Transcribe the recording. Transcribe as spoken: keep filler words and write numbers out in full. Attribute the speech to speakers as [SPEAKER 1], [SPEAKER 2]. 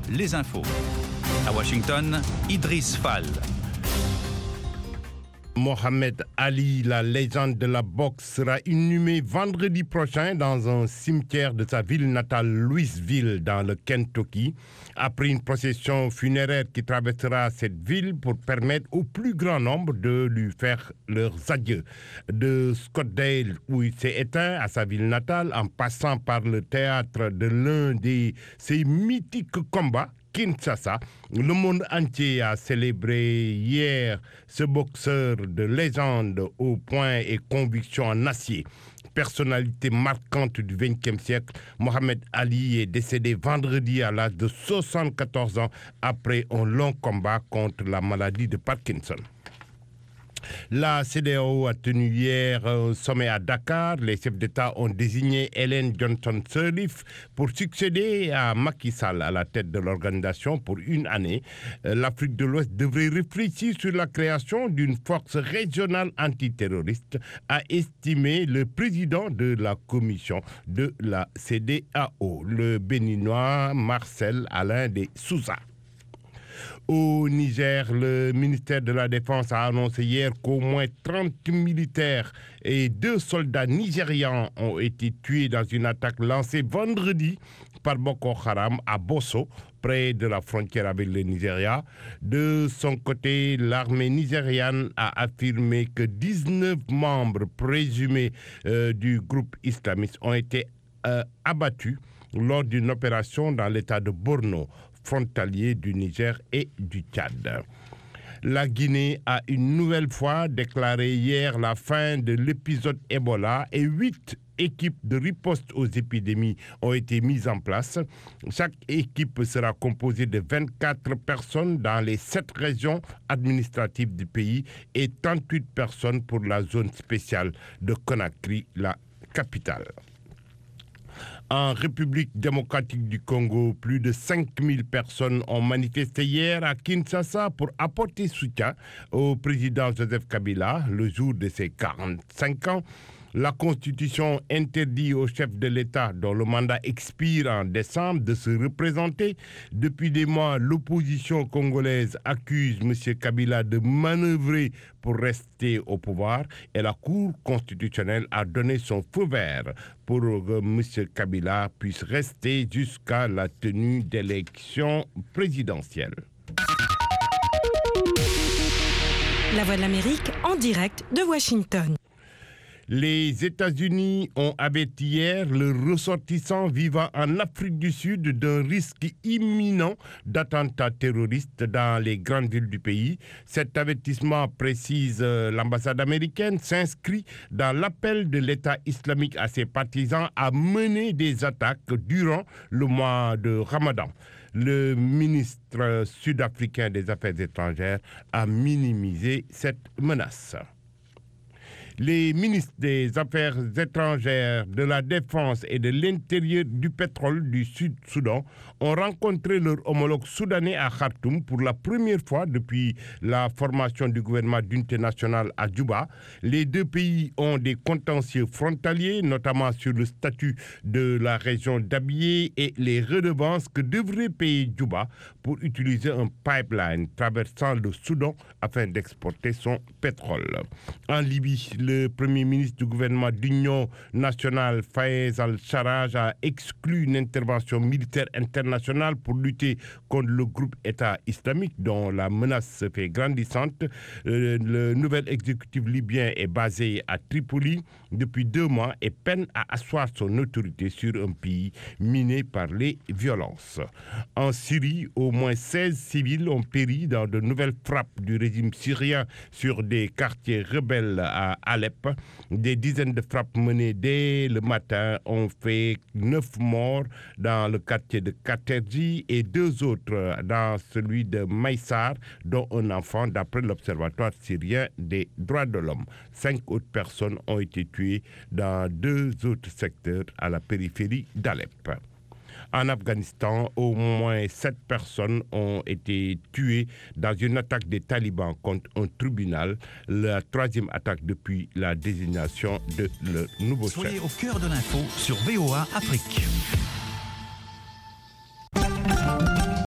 [SPEAKER 1] les infos. À Washington, Idriss Fall.
[SPEAKER 2] Mohamed Ali, la légende de la boxe, sera inhumé vendredi prochain dans un cimetière de sa ville natale, Louisville, dans le Kentucky, après une procession funéraire qui traversera cette ville pour permettre au plus grand nombre de lui faire leurs adieux. De Scottsdale, où il s'est éteint, à sa ville natale, en passant par le théâtre de l'un de ses mythiques combats, Kinshasa, le monde entier a célébré hier ce boxeur de légende aux poings et convictions en acier. Personnalité marquante du vingtième siècle, Mohamed Ali est décédé vendredi à l'âge de soixante-quatorze ans après un long combat contre la maladie de Parkinson. La C E D E A O a tenu hier un sommet à Dakar. Les chefs d'État ont désigné Ellen Johnson Sirleaf pour succéder à Macky Sall à la tête de l'organisation pour une année. L'Afrique de l'Ouest devrait réfléchir sur la création d'une force régionale antiterroriste, a estimé le président de la commission de la C E D E A O, le béninois Marcel Alain de Souza. Au Niger, le ministère de la Défense a annoncé hier qu'au moins trente militaires et deux soldats nigérians ont été tués dans une attaque lancée vendredi par Boko Haram à Bosso, près de la frontière avec le Nigeria. De son côté, l'armée nigériane a affirmé que dix-neuf membres présumés euh, du groupe islamiste ont été euh, abattus lors d'une opération dans l'état de Borno, frontalier du Niger et du Tchad. La Guinée a une nouvelle fois déclaré hier la fin de l'épisode Ebola et huit équipes de riposte aux épidémies ont été mises en place. Chaque équipe sera composée de vingt-quatre personnes dans les sept régions administratives du pays et trente-huit personnes pour la zone spéciale de Conakry, la capitale. En République démocratique du Congo, plus de cinq mille personnes ont manifesté hier à Kinshasa pour apporter soutien au président Joseph Kabila le jour de ses quarante-cinq ans. La Constitution interdit au chef de l'État, dont le mandat expire en décembre, de se représenter. Depuis des mois, l'opposition congolaise accuse M. Kabila de manœuvrer pour rester au pouvoir et la Cour constitutionnelle a donné son feu vert pour que M. Kabila puisse rester jusqu'à la tenue d'élections présidentielles.
[SPEAKER 3] La Voix de l'Amérique en direct de Washington.
[SPEAKER 2] Les États-Unis ont averti hier le ressortissant vivant en Afrique du Sud d'un risque imminent d'attentats terroristes dans les grandes villes du pays. Cet avertissement, précise l'ambassade américaine, s'inscrit dans l'appel de l'État islamique à ses partisans à mener des attaques durant le mois de Ramadan. Le ministre sud-africain des Affaires étrangères a minimisé cette menace. Les ministres des Affaires étrangères, de la Défense et de l'Intérieur du pétrole du Sud-Soudan ont rencontré leur homologue soudanais à Khartoum pour la première fois depuis la formation du gouvernement d'unité nationale à Djouba. Les deux pays ont des contentieux frontaliers, notamment sur le statut de la région d'Abyei et les redevances que devrait payer Djouba pour utiliser un pipeline traversant le Soudan afin d'exporter son pétrole. En Libye, le premier ministre du gouvernement d'union nationale, Fayez al-Sarraj, a exclu une intervention militaire internationale pour lutter contre le groupe État islamique dont la menace se fait grandissante. Euh, le nouvel exécutif libyen est basé à Tripoli depuis deux mois et peine à asseoir son autorité sur un pays miné par les violences. En Syrie, au moins seize civils ont péri dans de nouvelles frappes du régime syrien sur des quartiers rebelles à Alep. Des dizaines de frappes menées dès le matin ont fait neuf morts dans le quartier de Katerji et deux autres dans celui de Maïsar, dont un enfant, d'après l'Observatoire syrien des droits de l'homme. Cinq autres personnes ont été tuées dans deux autres secteurs à la périphérie d'Alep. En Afghanistan, au moins sept personnes ont été tuées dans une attaque des talibans contre un tribunal, la troisième attaque depuis la désignation de le nouveau chef.
[SPEAKER 1] Soyez au cœur de l'info sur V O A Afrique.